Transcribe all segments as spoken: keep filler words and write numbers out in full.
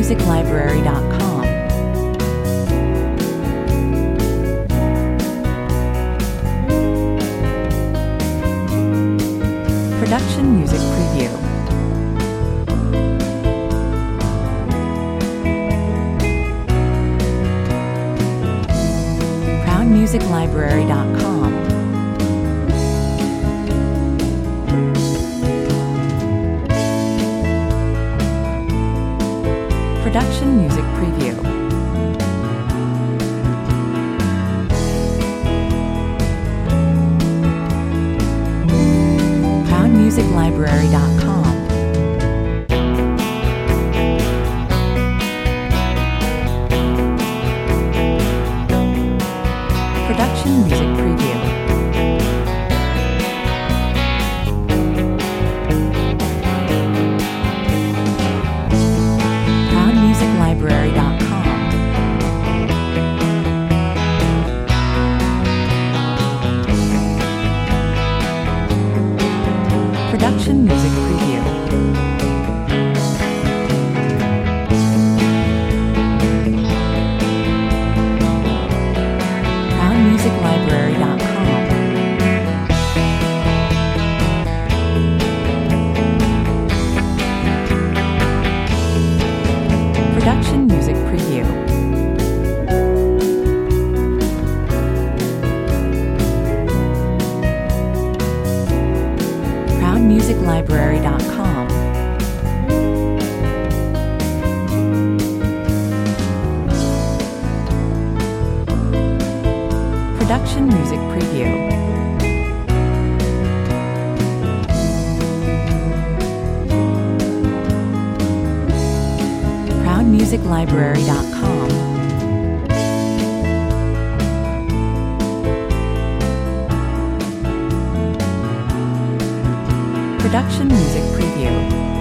music library dot com. Production Music Preview. proud music library dot com. Production Music Preview. proud music library dot com. Production Music Preview. proud music library dot com. Production Music Preview. proud music library dot com. Production Music Preview. proud music library dot com. Production Music Preview. proud music library dot com. Production Music Preview.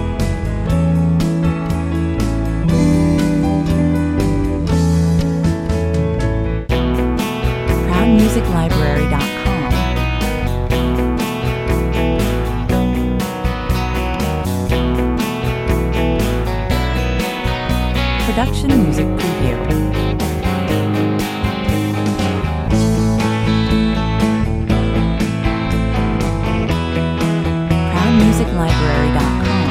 proud music library dot com. Production Music Preview. proud music library dot com.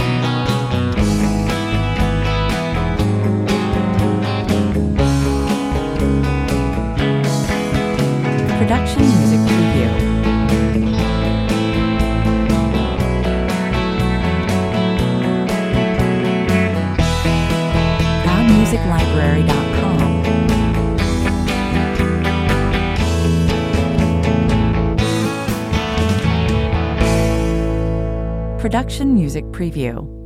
Production Music Preview. proud music library dot com. Production Music Preview.